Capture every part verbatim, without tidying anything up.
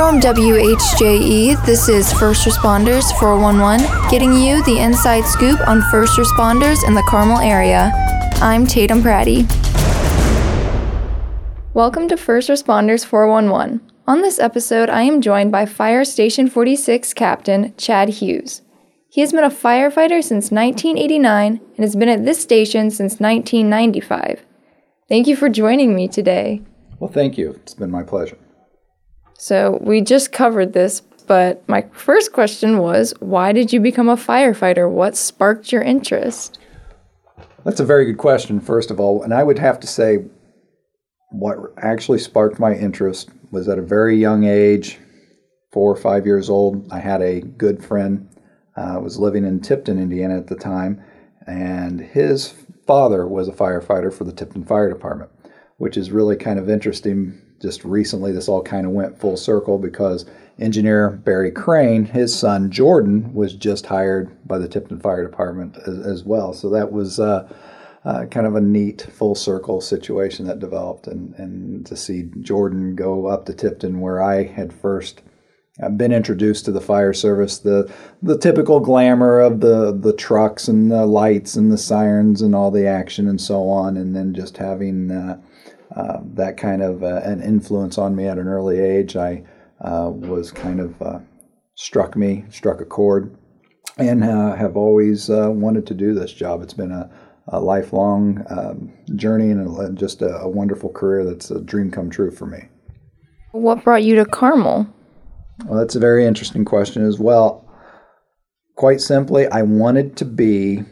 From W H J E, this is First Responders four one one, getting you the inside scoop on first responders in the Carmel area. I'm Tatum Pratty. Welcome to First Responders four one one. On this episode, I am joined by Fire Station forty-six Captain Chad Hughes. He has been a firefighter since nineteen eighty-nine and has been at this station since nineteen ninety-five. Thank you for joining me today. Well, thank you. It's been my pleasure. So we just covered this, but my first question was, why did you become a firefighter? What sparked your interest? That's a very good question, first of all. And I would have to say what actually sparked my interest was at a very young age, four or five years old. I had a good friend, uh, was living in Tipton, Indiana at the time, and his father was a firefighter for the Tipton Fire Department, which is really kind of interesting. Just recently, this all kind of went full circle because engineer Barry Crane, his son Jordan, was just hired by the Tipton Fire Department as, as well. So that was uh, uh, kind of a neat full circle situation that developed. And, and to see Jordan go up to Tipton, where I had first been introduced to the fire service, the the typical glamour of the, the trucks and the lights and the sirens and all the action and so on, and then just having Uh, Uh, that kind of uh, an influence on me at an early age, I uh, was kind of uh, struck me, struck a chord, and uh, have always uh, wanted to do this job. It's been a, a lifelong um, journey and a, just a, a wonderful career that's a dream come true for me. What brought you to Carmel? Well, that's a very interesting question as well. Quite simply, I wanted to be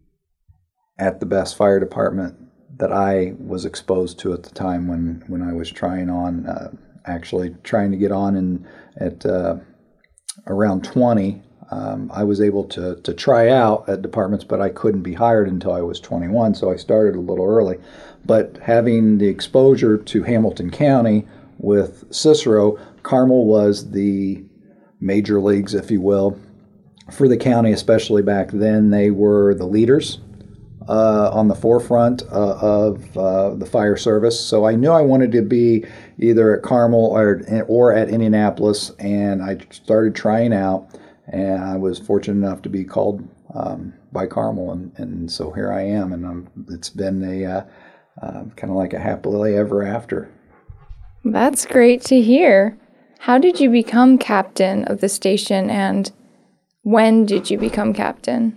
at the best fire department that I was exposed to at the time when, when I was trying on, uh, actually trying to get on in, at uh, around twenty. Um, I was able to, to try out at departments, but I couldn't be hired until I was twenty-one, so I started a little early. But having the exposure to Hamilton County with Cicero, Carmel was the major leagues, if you will, for the county, especially back then. They were the leaders Uh, on the forefront uh, of uh, the fire service. So I knew I wanted to be either at Carmel or, or at Indianapolis, and I started trying out, and I was fortunate enough to be called um, by Carmel, and, and so here I am, and I'm, it's been a uh, uh, kind of like a happily ever after. That's great to hear. How did you become captain of the station, and when did you become captain?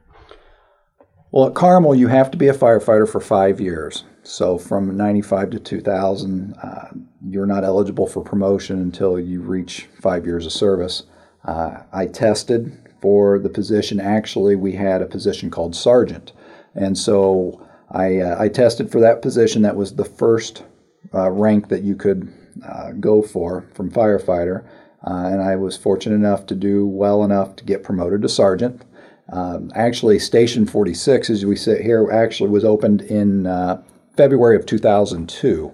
Well, at Carmel, you have to be a firefighter for five years. So from ninety-five to two thousand, uh, you're not eligible for promotion until you reach five years of service. Uh, I tested for the position. Actually, we had a position called sergeant. And so I, uh, I tested for that position. That was the first uh, rank that you could uh, go for from firefighter. Uh, and I was fortunate enough to do well enough to get promoted to sergeant. Um, actually, Station forty-six, as we sit here, actually was opened in uh, February of two thousand two,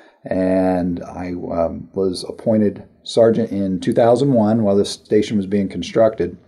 and I um, was appointed sergeant in two thousand one while the station was being constructed,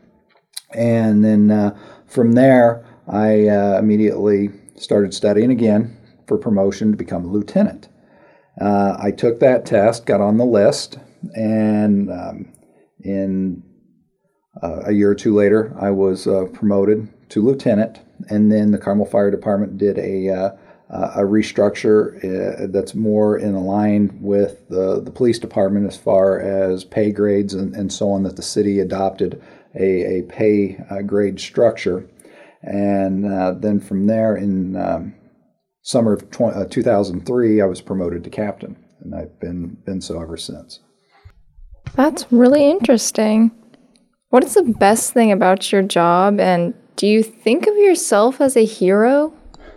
and then uh, from there, I uh, immediately started studying again for promotion to become a lieutenant. Uh, I took that test, got on the list, and um, in Uh, a year or two later, I was uh, promoted to lieutenant, and then the Carmel Fire Department did a uh, a restructure uh, that's more in line with the, the police department as far as pay grades and, and so on, that the city adopted a, a pay uh, grade structure. And uh, then from there, in um, summer of tw- uh, two thousand three, I was promoted to captain, and I've been, been so ever since. That's really interesting. What is the best thing about your job, and do you think of yourself as a hero?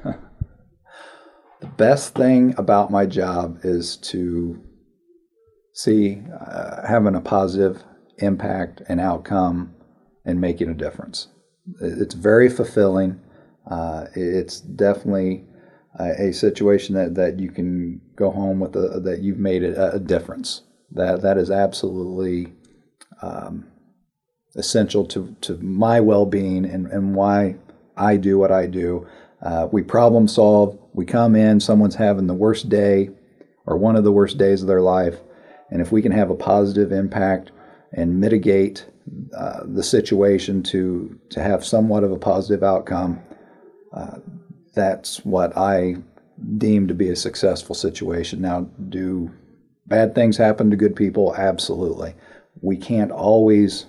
The best thing about my job is to see uh, having a positive impact and outcome and making a difference. It's very fulfilling. Uh, it's definitely a, a situation that, that you can go home with a, that you've made a, a difference. That that is absolutely um, essential to, to my well-being and, and why I do what I do. Uh, we problem solve. We come in, someone's having the worst day or one of the worst days of their life, And if we can have a positive impact and mitigate uh, the situation to to have somewhat of a positive outcome, uh, that's what I deem to be a successful situation. Now, do bad things happen to good people? Absolutely. We can't always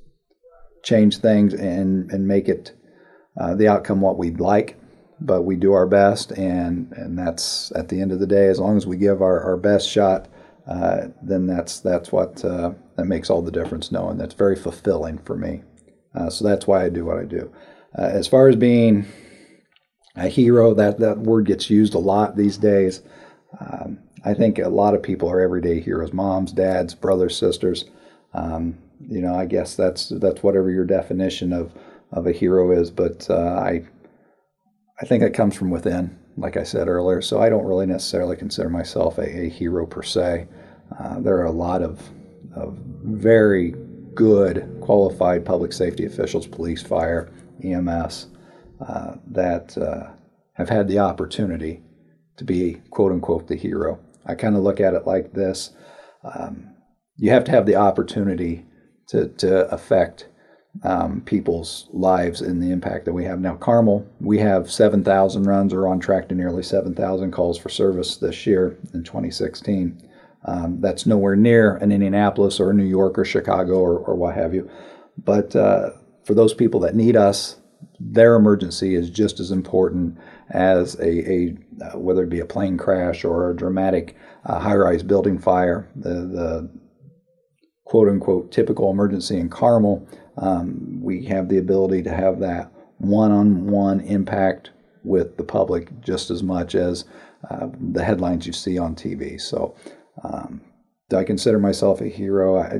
change things and, and make it uh, the outcome what we'd like, but we do our best, and, and that's, at the end of the day, as long as we give our, our best shot, uh, then that's that's what uh, that makes all the difference, knowing that's very fulfilling for me. Uh, so that's why I do what I do. Uh, as far as being a hero, that, that word gets used a lot these days. Um, I think a lot of people are everyday heroes, moms, dads, brothers, sisters. Um, you know, I guess that's that's whatever your definition of, of a hero is, but uh, I I think it comes from within, like I said earlier, so I don't really necessarily consider myself a, a hero per se. Uh, there are a lot of, of very good, qualified public safety officials, police, fire, E M S, uh, that uh, have had the opportunity to be, quote-unquote, the hero. I kind of look at it like this. Um, you have to have the opportunity to, to affect um, people's lives and the impact that we have. Now, Carmel, we have seven thousand runs. We're on track to nearly seven thousand calls for service this year in twenty sixteen. Um, that's nowhere near an Indianapolis or New York or Chicago or, or what have you. But uh, for those people that need us, their emergency is just as important as a, a uh, whether it be a plane crash or a dramatic uh, high-rise building fire. The, the quote-unquote typical emergency in Carmel, um, we have the ability to have that one-on-one impact with the public just as much as uh, the headlines you see on T V. So um, do I consider myself a hero? I,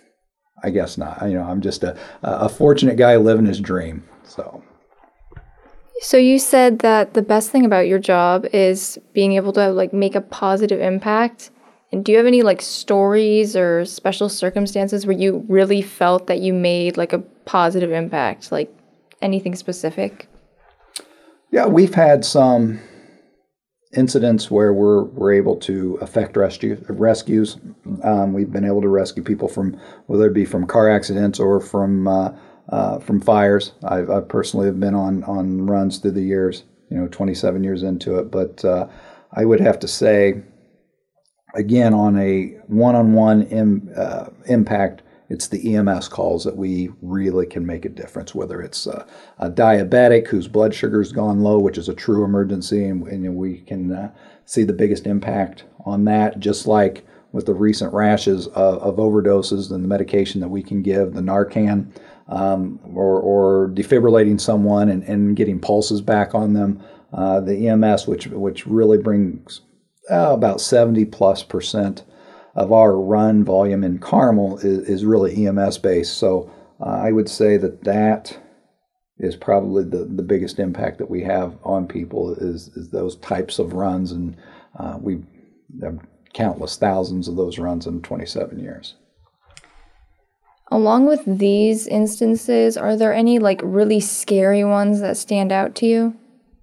I guess not. You know, I'm just a, a fortunate guy living his dream. So. So you said that the best thing about your job is being able to like make a positive impact. And do you have any like stories or special circumstances where you really felt that you made like a positive impact? Like anything specific? Yeah, we've had some incidents where we're we're able to effect rescue rescues. Um, we've been able to rescue people from, whether it be from car accidents or from uh, uh, from fires. I've, I've personally have been on on runs through the years, you know, twenty-seven years into it. But uh, I would have to say, again, on a one-on-one im, uh, impact, it's the E M S calls that we really can make a difference, whether it's a, a diabetic whose blood sugar's gone low, which is a true emergency, and, and we can uh, see the biggest impact on that, just like with the recent rashes of, of overdoses and the medication that we can give, the Narcan, um, or, or defibrillating someone and, and getting pulses back on them. Uh, the E M S, which which really brings uh, about seventy plus percent of our run volume in Carmel is, is really E M S based. So uh, I would say that that is probably the, the biggest impact that we have on people is, is those types of runs. And uh, we have countless thousands of those runs in twenty-seven years. Along with these instances, are there any like really scary ones that stand out to you?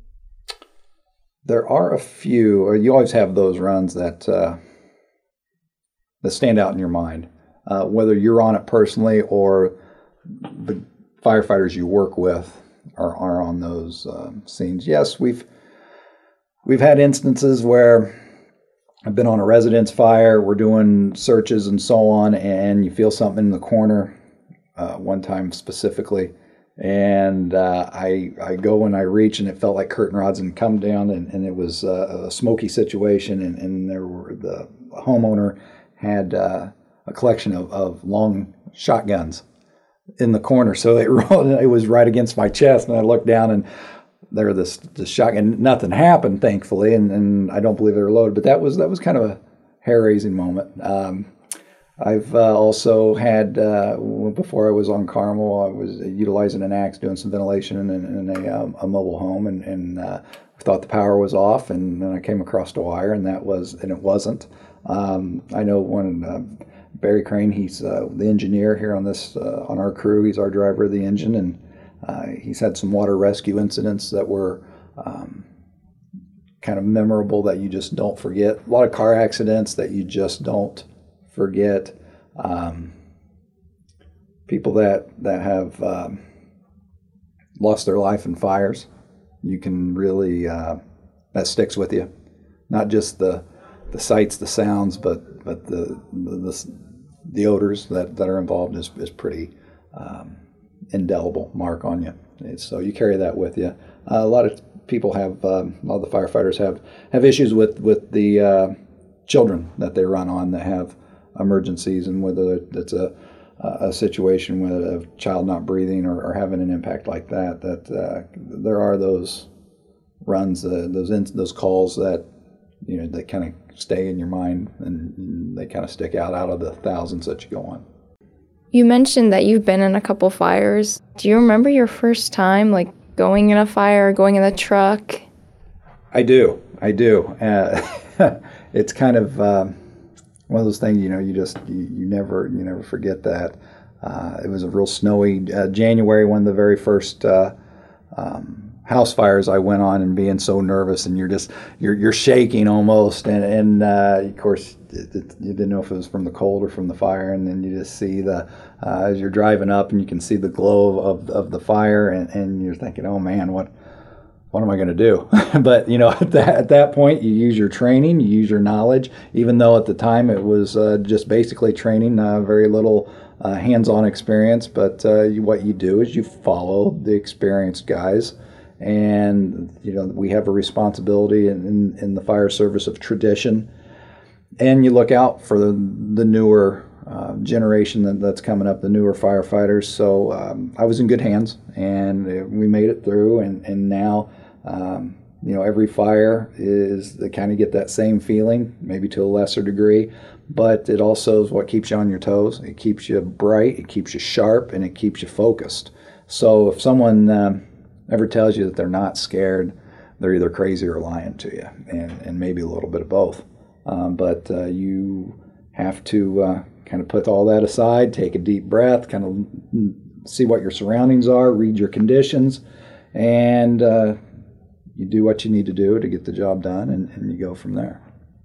There are a few, or you always have those runs that uh, that stand out in your mind, uh, whether you're on it personally or the firefighters you work with are, are on those um, scenes. Yes, we've we've had instances where I've been on a residence fire, we're doing searches and so on, and you feel something in the corner, uh, one time specifically, and uh, I I go and I reach, and it felt like curtain rods and come down, and, and it was uh, a smoky situation, and, and there were the homeowner had uh, a collection of, of long shotguns in the corner. So they rolled, it was right against my chest, and I looked down, and there this this shotgun. Nothing happened, thankfully, and, and I don't believe they were loaded. But that was that was kind of a hair-raising moment. Um, I've uh, also had uh, before I was on Carmel, I was utilizing an axe doing some ventilation in, in a, um, a mobile home, and, and uh, I thought the power was off, and then I came across a wire, and that was and it wasn't. Um, I know when uh, Barry Crane, he's uh, the engineer here on this uh, on our crew. He's our driver of the engine, and uh, he's had some water rescue incidents that were um, kind of memorable that you just don't forget. A lot of car accidents that you just don't forget. Um, people that, that have um, lost their life in fires, you can really, uh, that sticks with you. Not just the the sights, the sounds, but but the the, the, the odors that, that are involved is, is pretty um, indelible mark on you. It's, so you carry that with you. Uh, a lot of people have, um, a lot of the firefighters have, have issues with, with the uh, children that they run on that have emergencies, and whether it's a, a situation with a child not breathing or, or having an impact like that, that uh, there are those runs, uh, those in, those calls that, you know, they kind of stay in your mind, and they kind of stick out out of the thousands that you go on. You mentioned that you've been in a couple fires. Do you remember your first time, like, going in a fire, going in the truck? I do. I do. Uh, it's kind of um, one of those things, you know, you just, you, you never, you never forget that. Uh, it was a real snowy uh, January, one of the very first uh, um, house fires I went on, and being so nervous, and you're just, you're you're shaking almost, and, and uh, of course, it, it, you didn't know if it was from the cold or from the fire, and then you just see the, uh, as you're driving up, and you can see the glow of, of the fire, and, and you're thinking, oh man, what what am I going to do? But, you know, at that, at that point, you use your training, you use your knowledge, even though at the time it was uh, just basically training, uh, very little uh, hands-on experience, but uh, you, what you do is you follow the experienced guys. And, you know, we have a responsibility in, in, in the fire service of tradition. And you look out for the, the newer uh, generation that, that's coming up, the newer firefighters. So um, I was in good hands, and we made it through. And, and now, um, you know, every fire is, they kind of get that same feeling, maybe to a lesser degree. But it also is what keeps you on your toes. It keeps you bright, it keeps you sharp, and it keeps you focused. So if someone Um, ever tells you that they're not scared, they're either crazy or lying to you, and, and maybe a little bit of both. Um, but uh, you have to uh, kind of put all that aside, take a deep breath, kind of see what your surroundings are, read your conditions, and uh, you do what you need to do to get the job done, and, and you go from there.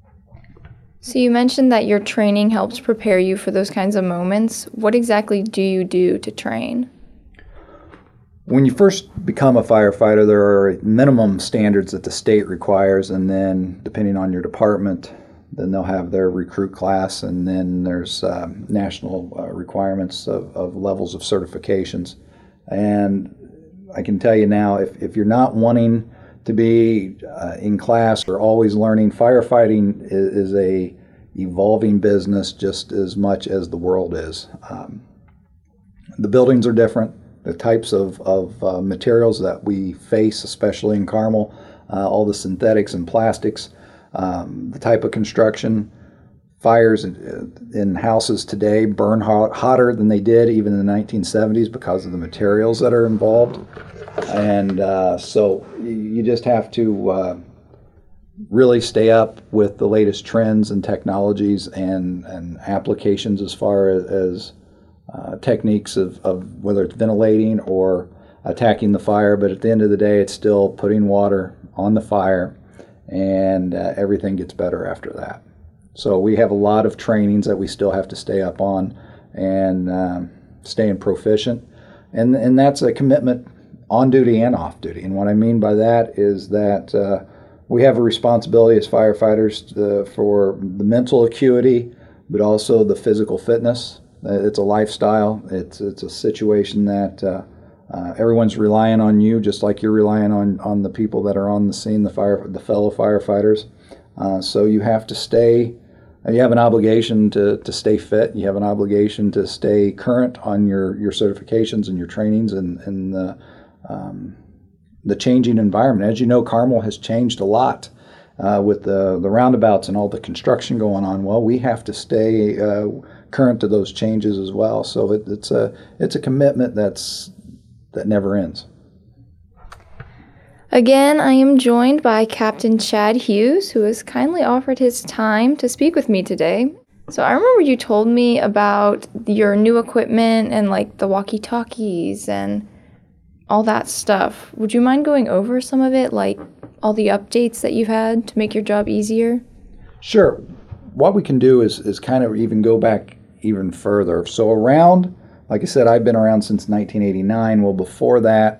So you mentioned that your training helps prepare you for those kinds of moments. What exactly do you do to train? When you first become a firefighter, there are minimum standards that the state requires, and then depending on your department, then they'll have their recruit class, and then there's um, national uh, requirements of, of levels of certifications. And I can tell you now, if, if you're not wanting to be uh, in class or always learning, firefighting is, is a evolving business just as much as the world is. Um, the buildings are different. The types of, of uh, materials that we face, especially in Carmel, uh, all the synthetics and plastics, um, the type of construction, fires in, in houses today burn hot, hotter than they did even in the nineteen seventies because of the materials that are involved. And uh, so you just have to uh, really stay up with the latest trends and technologies and, and applications as far as, as Uh, techniques of, of whether it's ventilating or attacking the fire, but at the end of the day, it's still putting water on the fire, and uh, everything gets better after that. So we have a lot of trainings that we still have to stay up on and um, staying proficient, and and that's a commitment on duty and off duty. And what I mean by that is that uh, we have a responsibility as firefighters to, for the mental acuity, but also the physical fitness. It's a lifestyle. It's it's a situation that uh, uh, everyone's relying on you, just like you're relying on, on the people that are on the scene, the fire, the fellow firefighters. Uh, so you have to stay. You have an obligation to, to stay fit. You have an obligation to stay current on your, your certifications and your trainings and and the um, the changing environment. As you know, Carmel has changed a lot uh, with the the roundabouts and all the construction going on. Well, we have to stay Uh, current to those changes as well. So it, it's a it's a commitment that's that never ends. Again, I am joined by Captain Chad Hughes, who has kindly offered his time to speak with me today. So I remember you told me about your new equipment and like the walkie-talkies and all that stuff. Would you mind going over some of it, like all the updates that you've had to make your job easier? Sure. what we can do is, is kind of even go back even further. So around, like I said, I've been around since nineteen eighty-nine. Well, before that,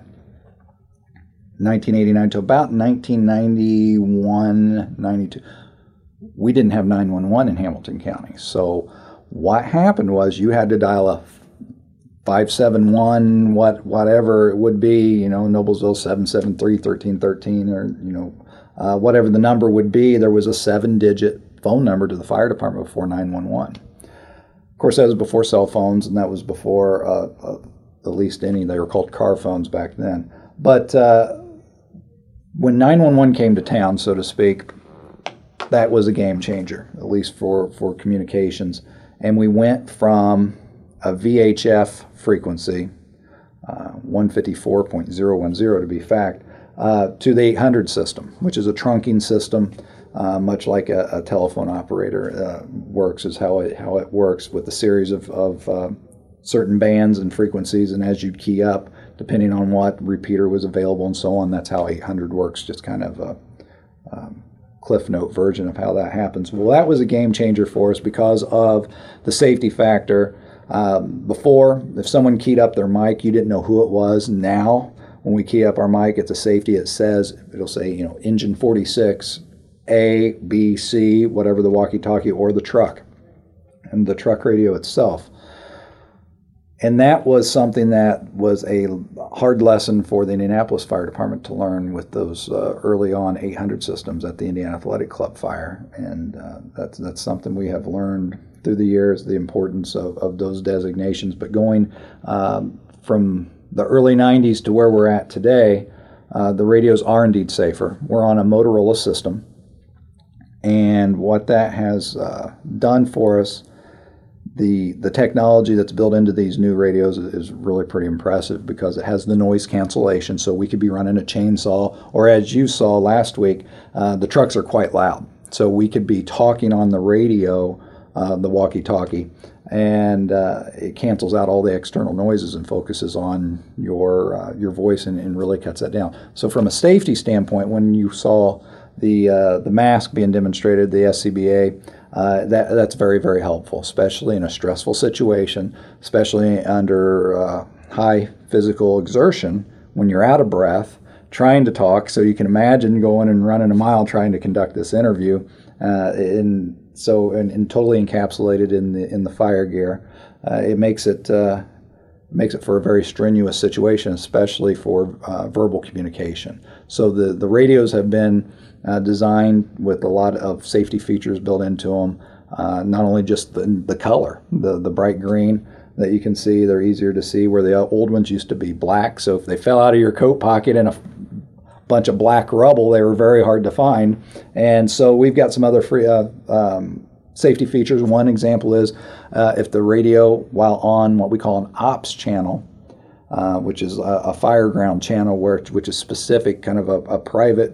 nineteen eighty-nine to about nineteen ninety-one, ninety-two, we didn't have nine one one in Hamilton County. So what happened was you had to dial a five seven one, what whatever it would be, you know, Noblesville seven seven three, one three one three, or, you know, uh, whatever the number would be. There was a seven-digit phone number to the fire department before nine one one. Of course, that was before cell phones, and that was before uh, uh, at least any, they were called car phones back then. But uh, when nine one one came to town, so to speak, that was a game changer, at least for, for communications. And we went from a V H F frequency, uh, one fifty-four point zero one zero to be fact, uh, to the eight hundred system, which is a trunking system, uh, much like a, a telephone operator uh, works, is how it how it works with a series of, of uh, certain bands and frequencies, and as you key up, depending on what repeater was available and so on, that's how eight hundred works, just kind of a um, Cliff Note version of how that happens. Well, that was a game changer for us because of the safety factor. Um, before, if someone keyed up their mic, you didn't know who it was. Now, when we key up our mic, it's a safety. It says, it'll say, you know, engine forty-six, A, B, C, whatever the walkie-talkie, or the truck, and the truck radio itself. And that was something that was a hard lesson for the Indianapolis Fire Department to learn with those uh, early on eight hundred systems at the Indiana Athletic Club fire. And uh, that's that's something we have learned through the years, the importance of, of those designations. But going um, from the early nineties to where we're at today, uh, the radios are indeed safer. We're on a Motorola system. And what that has uh, done for us, The the technology that's built into these new radios is really pretty impressive because it has the noise cancellation, so we could be running a chainsaw, or as you saw last week, uh, the trucks are quite loud. So we could be talking on the radio, uh, the walkie-talkie, and uh, it cancels out all the external noises and focuses on your uh, your voice and, and really cuts that down. So from a safety standpoint, when you saw the uh, the mask being demonstrated, the S C B A, Uh, that that's very, very helpful, especially in a stressful situation, especially under uh, high physical exertion when you're out of breath, trying to talk. So you can imagine going and running a mile trying to conduct this interview, uh, and so and, and totally encapsulated in the in the fire gear. Uh, it makes it uh, makes it for a very strenuous situation, especially for uh, verbal communication. So the the radios have been Uh, designed with a lot of safety features built into them. Uh, not only just the, the color, the, the bright green that you can see, they're easier to see, where the old ones used to be black. So if they fell out of your coat pocket in a bunch of black rubble, they were very hard to find. And so we've got some other free uh, um, safety features. One example is uh, if the radio, while on what we call an ops channel, uh, which is a, a fireground channel, where which is specific, kind of a, a private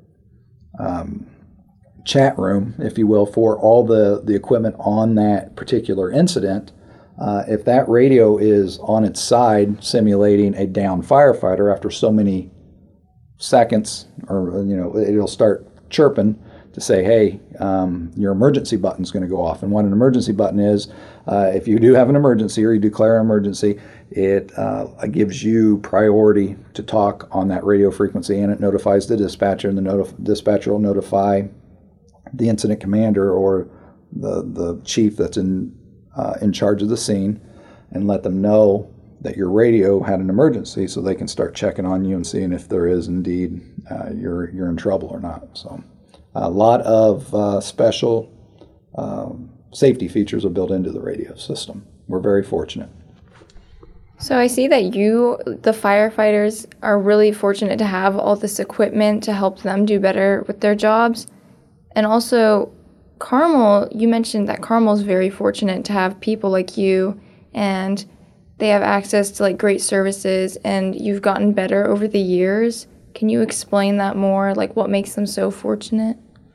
Um, chat room, if you will, for all the, the equipment on that particular incident. Uh, if that radio is on its side simulating a downed firefighter after so many seconds, or, you know, it'll start chirping to say, hey, um, your emergency button's going to go off. And what an emergency button is, uh, if you do have an emergency or you declare an emergency, it uh, gives you priority to talk on that radio frequency, and it notifies the dispatcher, and the notif- dispatcher will notify the incident commander or the the chief that's in uh, in charge of the scene, and let them know that your radio had an emergency, so they can start checking on you and seeing if there is indeed uh, you're you're in trouble or not. So a lot of uh, special um, safety features are built into the radio system. We're very fortunate. So I see that you, the firefighters, are really fortunate to have all this equipment to help them do better with their jobs. And also, Carmel, you mentioned that Carmel's very fortunate to have people like you, and they have access to like great services, and you've gotten better over the years. Can you explain that more? Like, what makes them so fortunate?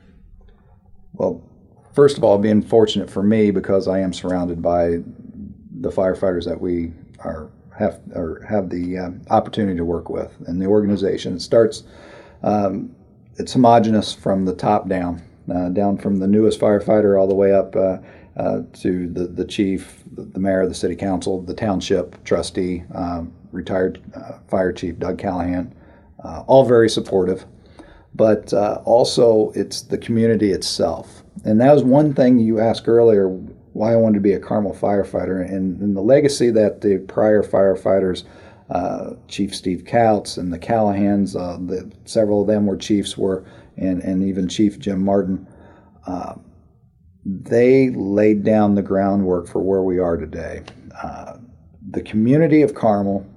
Well, first of all, being fortunate for me because I am surrounded by the firefighters that we are have or have the um, opportunity to work with, and the organization. It starts, um, it's homogenous from the top down. uh, down from the newest firefighter all the way up uh, uh, to the, the chief, the, the mayor, the city council, the township trustee, um, retired uh, fire chief Doug Callahan, uh, all very supportive. But uh, also it's the community itself. And that was one thing you asked earlier, why I wanted to be a Carmel firefighter, and, and the legacy that the prior firefighters, uh, Chief Steve Couts and the Callahans, uh, the, several of them were chiefs, were, and, and even Chief Jim Martin, uh, they laid down the groundwork for where we are today. Uh, the community of Carmel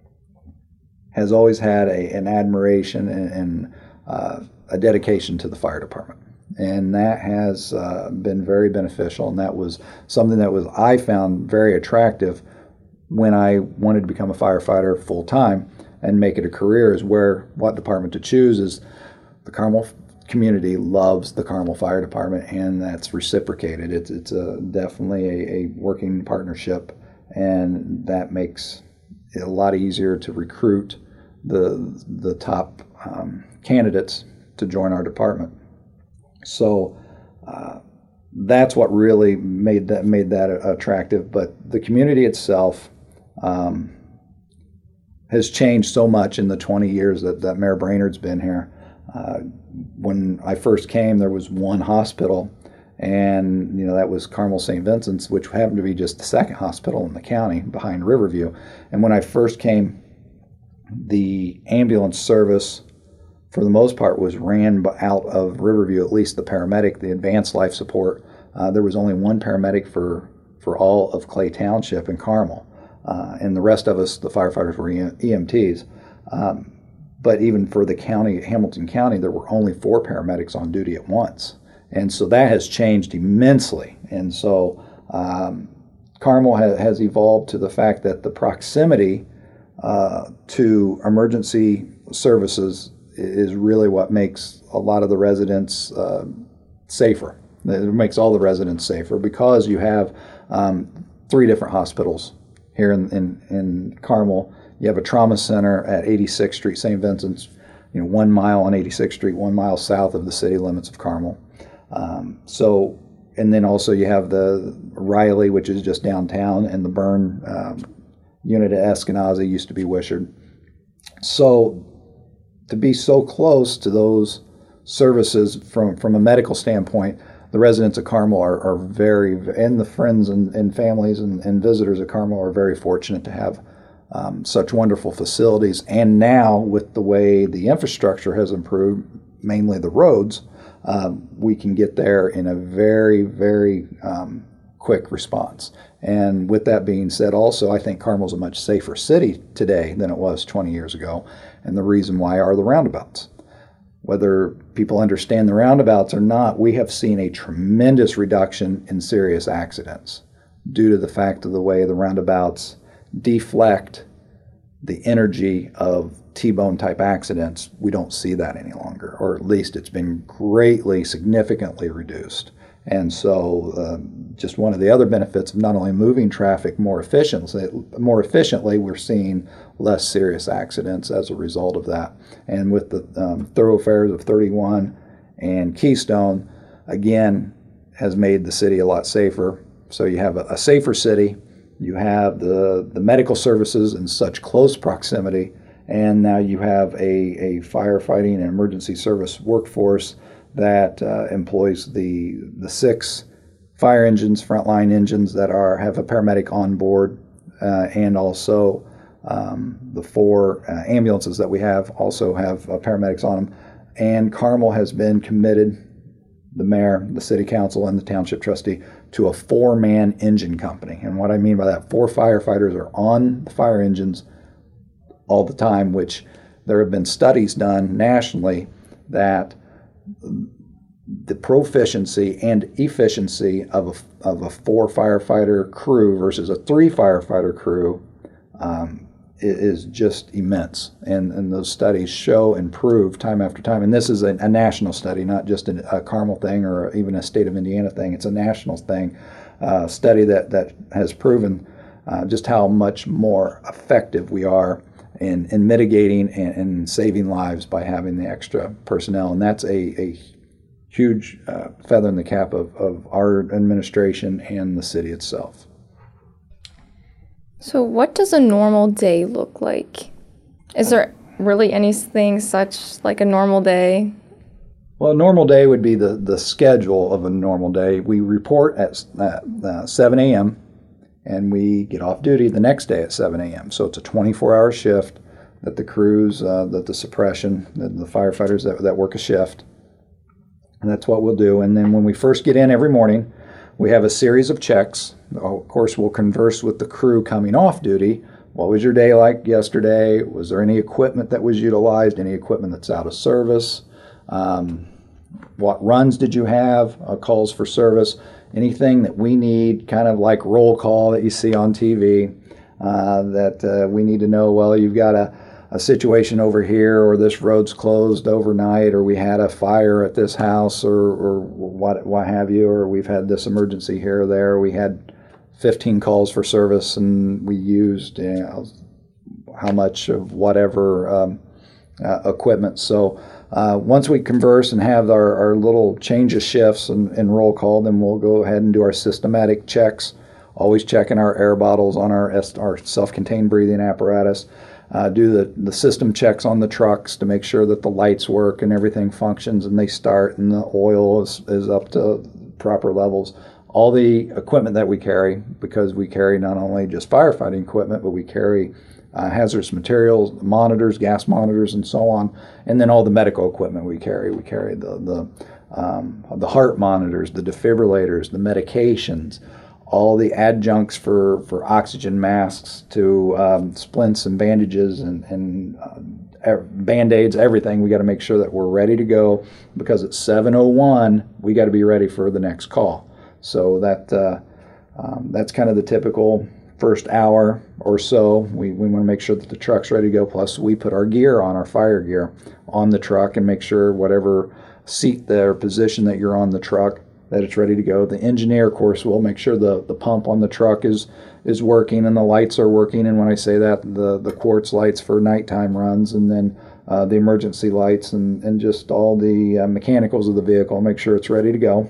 has always had a, an admiration and, and uh, a dedication to the fire department. And that has uh, been very beneficial, and that was something that was I found very attractive when I wanted to become a firefighter full time and make it a career. Is where what department to choose is the Carmel community loves the Carmel Fire Department, and that's reciprocated. It's it's a, definitely a, a working partnership, and that makes it a lot easier to recruit the the top um, candidates to join our department. So uh, that's what really made that made that attractive. But the community itself um, has changed so much in the twenty years that, that Mayor Brainerd's been here. Uh, when I first came, there was one hospital, and you know that was Carmel Saint Vincent's, which happened to be just the second hospital in the county behind Riverview. And when I first came, the ambulance service, for the most part, was ran out of Riverview, at least the paramedic, the advanced life support. Uh, there was only one paramedic for, for all of Clay Township and Carmel, uh, and the rest of us, the firefighters, were E M Ts. Um, but even for the county, Hamilton County, there were only four paramedics on duty at once. And so that has changed immensely. And so um, Carmel ha- has evolved to the fact that the proximity uh, to emergency services is really what makes a lot of the residents uh, safer. It makes all the residents safer because you have um, three different hospitals here in, in, in Carmel. You have a trauma center at eighty-sixth Street, Saint Vincent's, you know, one mile on eighty-sixth Street, one mile south of the city limits of Carmel. Um, so, and then also you have the Riley, which is just downtown, and the burn um, unit at Eskenazi, used to be Wishard. So, to be so close to those services from, from a medical standpoint, the residents of Carmel are, are very, and the friends and, and families and, and visitors of Carmel are very fortunate to have um, such wonderful facilities. And now, with the way the infrastructure has improved, mainly the roads, um, we can get there in a very, very um, quick response. And with that being said, also, I think Carmel's a much safer city today than it was twenty years ago. And the reason why are the roundabouts. Whether people understand the roundabouts or not, we have seen a tremendous reduction in serious accidents due to the fact of the way the roundabouts deflect the energy of T-bone type accidents. We don't see that any longer, or at least it's been greatly, significantly reduced. And so um, just one of the other benefits of not only moving traffic more efficiently, more efficiently, we're seeing less serious accidents as a result of that. And with the um, thoroughfares of thirty-one and Keystone, again, has made the city a lot safer. So you have a, a safer city, you have the, the medical services in such close proximity, and now you have a, a firefighting and emergency service workforce that uh, employs the the six fire engines, frontline engines that are have a paramedic on board, uh, and also um, the four uh, ambulances that we have also have uh, paramedics on them. And Carmel has been committed, the mayor, the city council, and the township trustee, to a four-man engine company. And what I mean by that, four firefighters are on the fire engines all the time, which there have been studies done nationally that the proficiency and efficiency of a, of a four firefighter crew versus a three firefighter crew um, is just immense. And, and those studies show and prove time after time. And this is a, a national study, not just a, a Carmel thing or even a state of Indiana thing. It's a national thing, uh, study that, that has proven uh, just how much more effective we are in, in mitigating and, and saving lives by having the extra personnel. And that's a, a huge uh, feather in the cap of, of our administration and the city itself. So what does a normal day look like? Is there really anything such like a normal day? Well, a normal day would be the, the schedule of a normal day. We report at uh, seven a.m. and we get off duty the next day at seven a.m. So it's a twenty-four hour shift that the crews, uh, that the suppression, the, the firefighters that, that work a shift. And that's what we'll do. And then when we first get in every morning, we have a series of checks. Of course, we'll converse with the crew coming off duty. What was your day like yesterday? Was there any equipment that was utilized? Any equipment that's out of service? Um, what runs did you have? Uh, calls for service? Anything that we need, kind of like roll call that you see on T V, uh, that uh, we need to know, well, you've got a, a situation over here, or this road's closed overnight, or we had a fire at this house, or, or what, what have you, or we've had this emergency here or there. We had fifteen calls for service, and we used, you know, how much of whatever um, uh, equipment. So uh, once we converse and have our, our little change of shifts and, and roll call, then we'll go ahead and do our systematic checks, always checking our air bottles on our, our self-contained breathing apparatus, uh, do the, the system checks on the trucks to make sure that the lights work and everything functions and they start and the oil is, is up to proper levels. All the equipment that we carry, because we carry not only just firefighting equipment, but we carry uh, hazardous materials, monitors, gas monitors, and so on, and then all the medical equipment we carry. We carry the the, um, the heart monitors, the defibrillators, the medications, all the adjuncts for, for oxygen masks to um, splints and bandages and, and uh, Band-Aids, everything. We got to make sure that we're ready to go, because at seven oh one, we got to be ready for the next call. So that uh, um, that's kind of the typical first hour or so. We, we want to make sure that the truck's ready to go. Plus, we put our gear on, our fire gear, on the truck and make sure whatever seat or position that you're on the truck, that it's ready to go. The engineer, of course, will make sure the, the pump on the truck is is working and the lights are working. And when I say that, the, the quartz lights for nighttime runs, and then uh, the emergency lights, and, and just all the uh, mechanicals of the vehicle, make sure it's ready to go.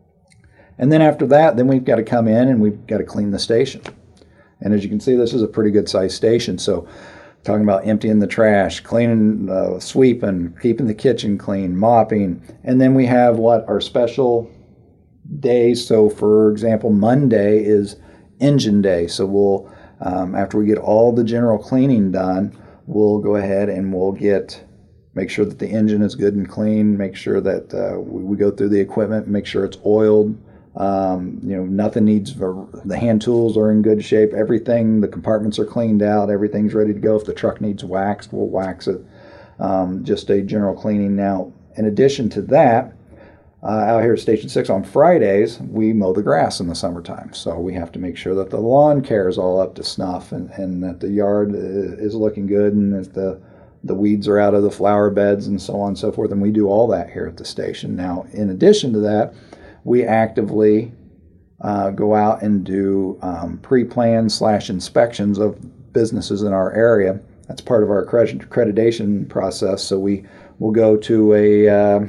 And then after that, then we've got to come in and we've got to clean the station. And as you can see, this is a pretty good sized station. So talking about emptying the trash, cleaning, uh, sweeping, keeping the kitchen clean, mopping. And then we have what our special days. So for example, Monday is engine day. So we'll, um, after we get all the general cleaning done, we'll go ahead and we'll get, make sure that the engine is good and clean, make sure that uh, we, we go through the equipment, make sure it's oiled. Um, you know, nothing needs, the hand tools are in good shape, everything, the compartments are cleaned out, everything's ready to go. If the truck needs waxed, we'll wax it. Um, just a general cleaning. Now, in addition to that, uh, out here at Station six on Fridays, we mow the grass in the summertime. So we have to make sure that the lawn care is all up to snuff, and, and that the yard is looking good, and that the, the weeds are out of the flower beds and so on and so forth. And we do all that here at the station. Now, in addition to that, we actively uh, go out and do um, pre-planned slash inspections of businesses in our area. That's part of our accreditation process. So we will go to a uh,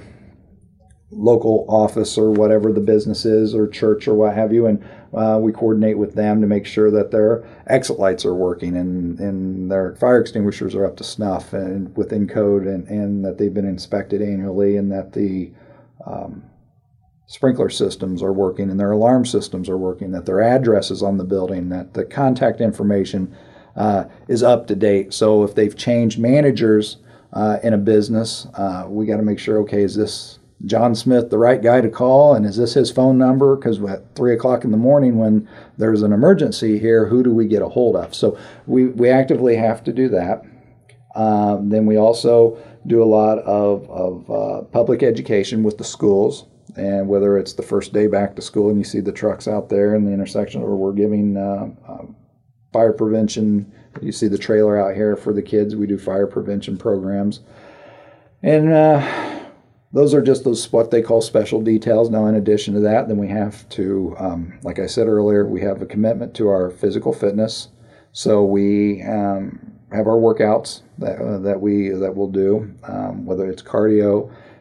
local office or whatever the business is, or church or what have you, and uh, we coordinate with them to make sure that their exit lights are working and, and their fire extinguishers are up to snuff and within code, and, and that they've been inspected annually, and that the um, sprinkler systems are working and their alarm systems are working, that their address is on the building, that the contact information uh, is up to date. So if they've changed managers uh, in a business, uh, we got to make sure, okay, is this John Smith the right guy to call, and is this his phone number? Because at three o'clock in the morning when there's an emergency here, who do we get a hold of? So we, we actively have to do that. Um, then we also do a lot of, of uh, public education with the schools. And whether it's the first day back to school and you see the trucks out there in the intersection, or we're giving uh, uh, fire prevention, you see the trailer out here for the kids, we do fire prevention programs. And uh, those are just those what they call special details. Now, in addition to that, then we have to, um, like I said earlier, we have a commitment to our physical fitness. So we um, have our workouts that uh, that we that we'll do, um, whether it's cardio.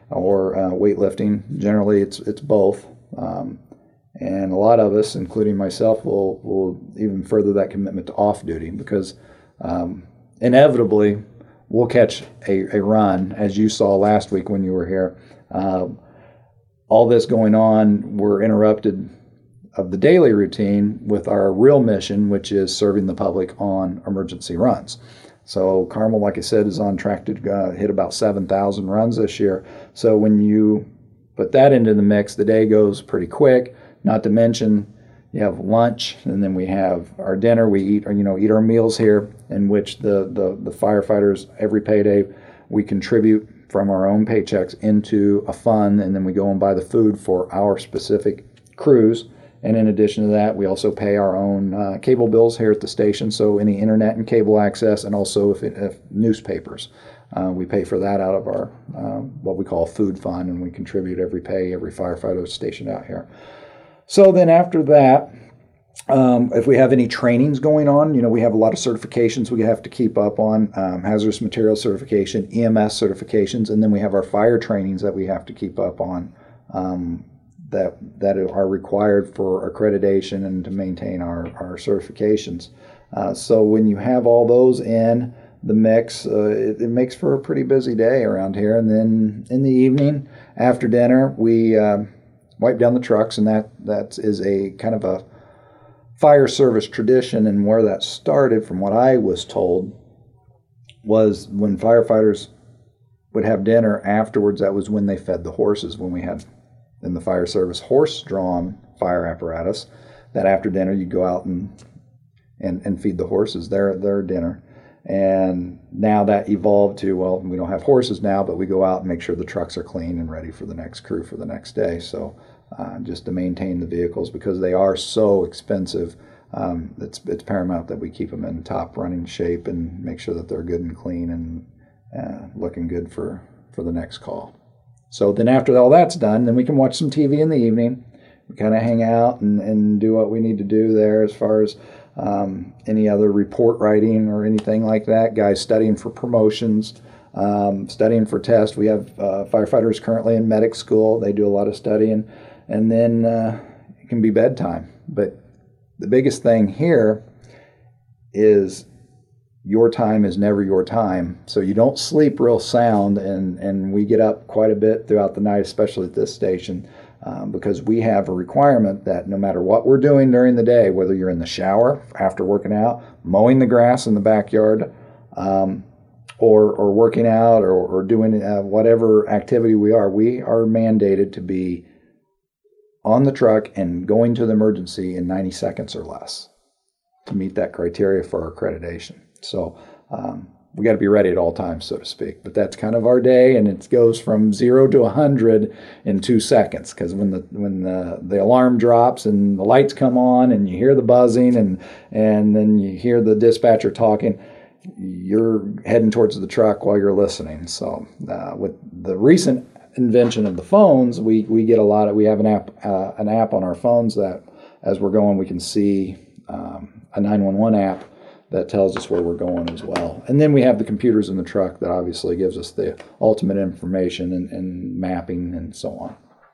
or uh, weightlifting. Generally, it's it's both. Um, and a lot of us, including myself, will will even further that commitment to off-duty because um, inevitably we'll catch a, a run, as you saw last week when you were here. Uh, all this going on, we're interrupted of the daily routine with our real mission, which is serving the public on emergency runs. So Carmel, like I said, is on track to uh, hit about seven thousand runs this year. So when you put that into the mix, the day goes pretty quick, not to mention you have lunch, and then we have our dinner. We eat, or, you know, eat our meals here, in which the, the, the firefighters, every payday, we contribute from our own paychecks into a fund, and then we go and buy the food for our specific crews. And in addition to that, we also pay our own uh, cable bills here at the station, so any internet and cable access, and also if, it, if newspapers. Uh, we pay for that out of our uh, what we call a food fund, and we contribute every pay, every firefighter stationed out here. So then after that, um, if we have any trainings going on, you know, we have a lot of certifications we have to keep up on, um, hazardous materials certification, E M S certifications, and then we have our fire trainings that we have to keep up on. Um, that that are required for accreditation and to maintain our, our certifications. Uh, so when you have all those in the mix, uh, it, it makes for a pretty busy day around here. And then in the evening, after dinner, we uh, wipe down the trucks, and that, that is a kind of a fire service tradition. And where that started, from what I was told, was when firefighters would have dinner afterwards, that was when they fed the horses, when we had in the fire service horse-drawn fire apparatus, that after dinner you go out and and, and feed the horses their their dinner. And now that evolved to, well, we don't have horses now, but we go out and make sure the trucks are clean and ready for the next crew for the next day. So uh, just to maintain the vehicles, because they are so expensive, um, it's it's paramount that we keep them in top running shape and make sure that they're good and clean and uh, looking good for, for the next call. So then after all that's done, then we can watch some T V in the evening. We kind of hang out and, and do what we need to do there as far as um, any other report writing or anything like that. Guys studying for promotions, um, studying for tests. We have uh, firefighters currently in medic school. They do a lot of studying. And then uh, it can be bedtime. But the biggest thing here is your time is never your time. So you don't sleep real sound, and, and we get up quite a bit throughout the night, especially at this station, um, because we have a requirement that no matter what we're doing during the day, whether you're in the shower after working out, mowing the grass in the backyard, um, or, or working out, or, or doing uh, whatever activity we are, we are mandated to be on the truck and going to the emergency in ninety seconds or less to meet that criteria for our accreditation. So um, we got to be ready at all times, so to speak. But that's kind of our day, and it goes from zero to a hundred in two seconds. Because when the when the, the alarm drops and the lights come on, and you hear the buzzing, and and then you hear the dispatcher talking, you're heading towards the truck while you're listening. So uh, with the recent invention of the phones, we we get a lot of we have an app uh, an app on our phones that as we're going we can see um, a nine one one app that tells us where we're going as well. And then we have the computers in the truck that obviously gives us the ultimate information and, and mapping and so on.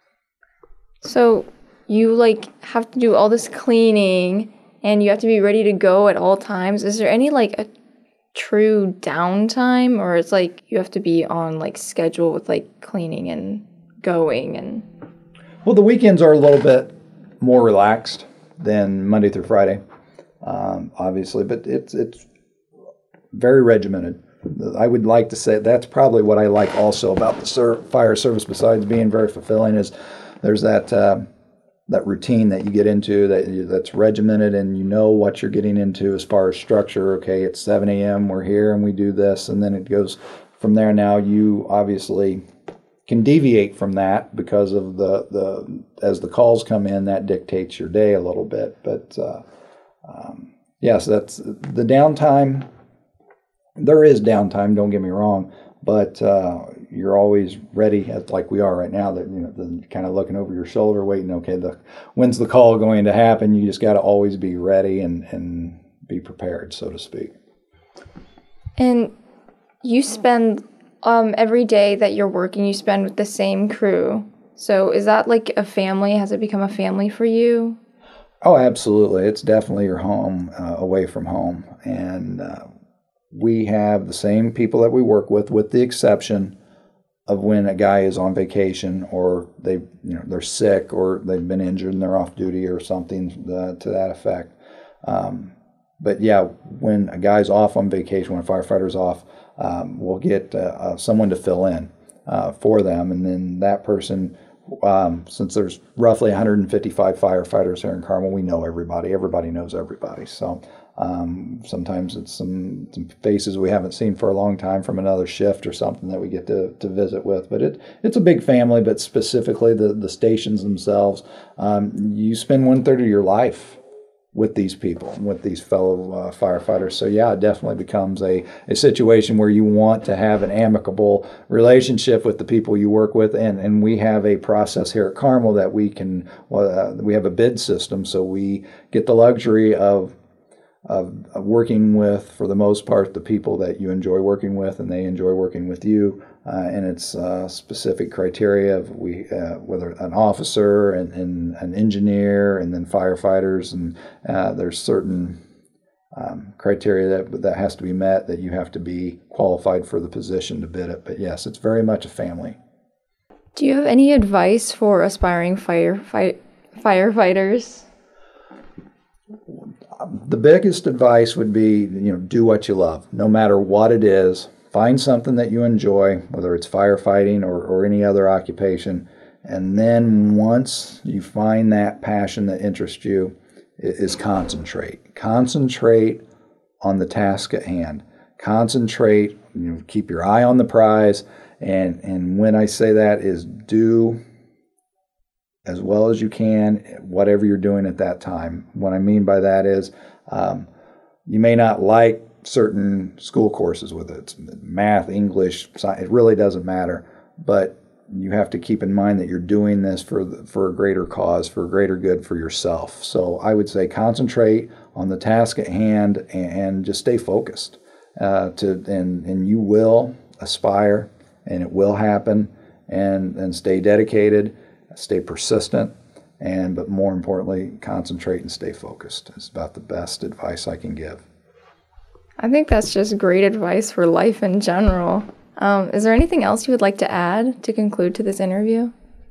So you like have to do all this cleaning and you have to be ready to go at all times. Is there any like a true downtime, or it's like you have to be on like schedule with like cleaning and going? And well, the weekends are a little bit more relaxed than Monday through Friday. Um, obviously, but it's it's very regimented. I would like to say that's probably what I like also about the ser- fire service, besides being very fulfilling, is there's that uh, that routine that you get into that you, that's regimented, and you know what you're getting into as far as structure. Okay, it's seven a.m. we're here and we do this, and then it goes from there. Now you obviously can deviate from that because of the the as the calls come in, that dictates your day a little bit, but. Uh, Um, yes, that's the downtime. There is downtime, don't get me wrong, but uh, you're always ready, as, like we are right now, that you know, the, kind of looking over your shoulder, waiting, okay, the when's the call going to happen? You just got to always be ready and, and be prepared, so to speak. And you spend um, every day that you're working, you spend with the same crew. So is that like a family? Has it become a family for you? Oh, absolutely. It's definitely your home uh, away from home. And uh, we have the same people that we work with, with the exception of when a guy is on vacation or they, you know, they're sick or they've been injured and they're off duty or something uh, to that effect. Um, but yeah, when a guy's off on vacation, when a firefighter's off, um, we'll get uh, uh, someone to fill in uh, for them, and then that person. Um, since there's roughly one hundred fifty-five firefighters here in Carmel, we know everybody. Everybody knows everybody. So um, sometimes it's some, some faces we haven't seen for a long time from another shift or something that we get to, to visit with. But it it's a big family, but specifically the, the stations themselves, um, you spend one third of your life with these people, with these fellow uh, firefighters. So yeah, it definitely becomes a, a situation where you want to have an amicable relationship with the people you work with. And, and we have a process here at Carmel that we can, uh, we have a bid system. So we get the luxury of, of, of working with, for the most part, the people that you enjoy working with and they enjoy working with you. Uh, and it's uh, specific criteria of we uh, whether an officer and, and an engineer and then firefighters, and uh, there's certain um, criteria that that has to be met, that you have to be qualified for the position to bid it. But yes, it's very much a family. Do you have any advice for aspiring fire fight, firefighters? The biggest advice would be, you know, do what you love, no matter what it is. Find something that you enjoy, whether it's firefighting or, or any other occupation. And then once you find that passion that interests you, is concentrate. Concentrate on the task at hand. Concentrate, you know, keep your eye on the prize. And, and when I say that is do as well as you can, whatever you're doing at that time. What I mean by that is um, you may not like certain school courses, whether it's math, English, science, it really doesn't matter. But you have to keep in mind that you're doing this for the, for a greater cause, for a greater good for yourself. So I would say concentrate on the task at hand and, and just stay focused. Uh, to and and you will aspire, and it will happen. And and stay dedicated, stay persistent, and but more importantly, concentrate and stay focused. It's about the best advice I can give. I think that's just great advice for life in general. Um, is there anything else you would like to add to conclude to this interview?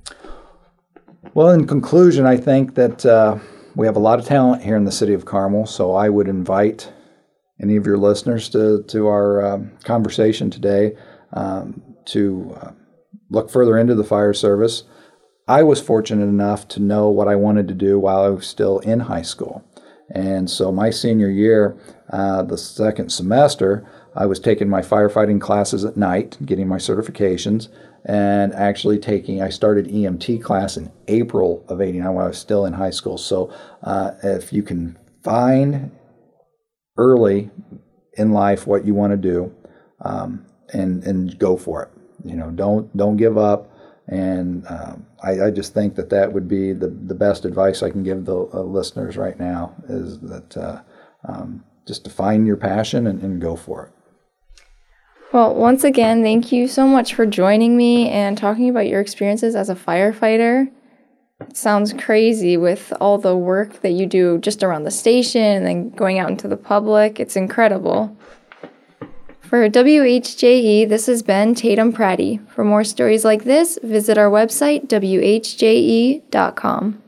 Well, in conclusion, I think that uh, we have a lot of talent here in the city of Carmel, so I would invite any of your listeners to, to our um, conversation today um, to uh, look further into the fire service. I was fortunate enough to know what I wanted to do while I was still in high school. And so my senior year, uh, the second semester, I was taking my firefighting classes at night, getting my certifications, and actually taking, I started E M T class in April of eighty-nine when I was still in high school. So uh, if you can find early in life what you want to do, um, and and go for it. You know, don't don't give up. And um, I, I just think that that would be the, the best advice I can give the uh, listeners right now, is that uh, um, just to find your passion and, and go for it. Well, once again, thank you so much for joining me and talking about your experiences as a firefighter. It sounds crazy with all the work that you do just around the station and then going out into the public. It's incredible. For W H J E, this has been Tatum Pratty. For more stories like this, visit our website, W H J E dot com.